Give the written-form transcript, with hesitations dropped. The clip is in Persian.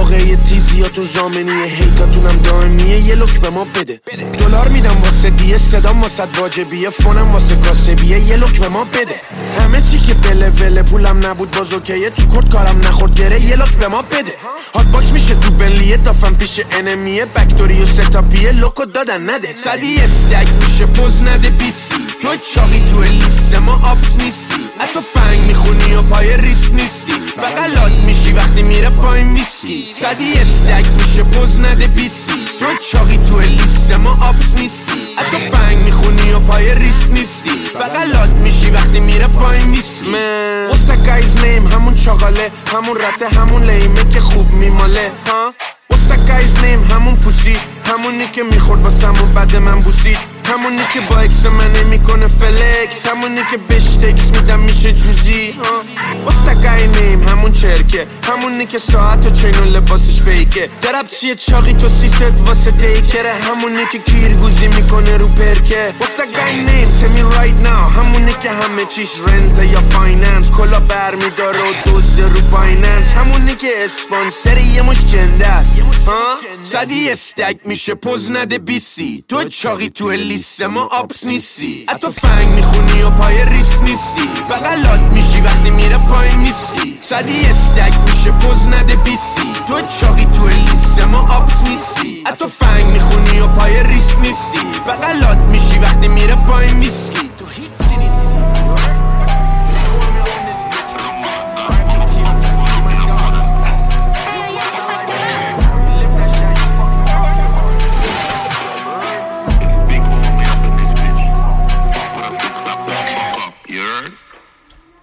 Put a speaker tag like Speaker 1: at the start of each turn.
Speaker 1: موقع تیزیاتون زامنیه، هیتاتونم دائمیه، یه لوک به ما بده. دلار میدم واسه دیه، صدام واسه واجبیه، فونم واسه کاسبیه، یه لوک به ما بده. همه چی که بله پولم نبود باز اوکیه، تو کرد کارم نخورد گره، یه لوک به ما بده. هات باکس میشه تو بنلیه، دافم پیش انمیه، بکتوری و ستاپیه، لوکو دادن نده. صدی استک میشه پوز نده بیسی، تو چاقی تو لیست ما آبس نیستی، حتی فنگ میخونی و پای ریس نیستی، فقط لاد میشی وقتی میره پای ویسکی. صدی استک میشه پوز نده بیسی، تو چاقی تو لیست ما آبس نیستی، حتی فنگ میخونی و پای ریس نیستی، فقط لاد میشی وقتی میره پای ویسکی. What's that guy's name؟ همون چاقاله، همون رته، همون لیمه که خوب میماله. What's that guy's name؟ همون پوسی، همونی که میخورد واسمون بعد من بوسید، همونی که با اکس من میکنه فلکس، همونی که بهش تکس میدم میشه جوزی. What's that guy name؟ همون چرکه، همونی که ساعت و چین و لباسش فیکه، درب چیه چاقی تو سیست واسه دیکره، همونی که کیرگوزی میکنه رو پرکه. What's that guy name؟ tell me right now. همونی که همه چیش رنته یا فایننس، کلا برمیداره و دزده رو بایننس، همونی که اسپانسر یه مش جنده است. صدی استک میشه پوز نده بیسی، تو چاقی تو لیست ما آبس نیستی، حتی فنگ میخونی و پای ریس نیستی، فقط لاد میشی وقتی میره پای میسکی. صدی استک میشه پوز نده بیسی، تو چاقی تو لیست ما آبس نیستی، حتی فنگ میخونی و پای ریس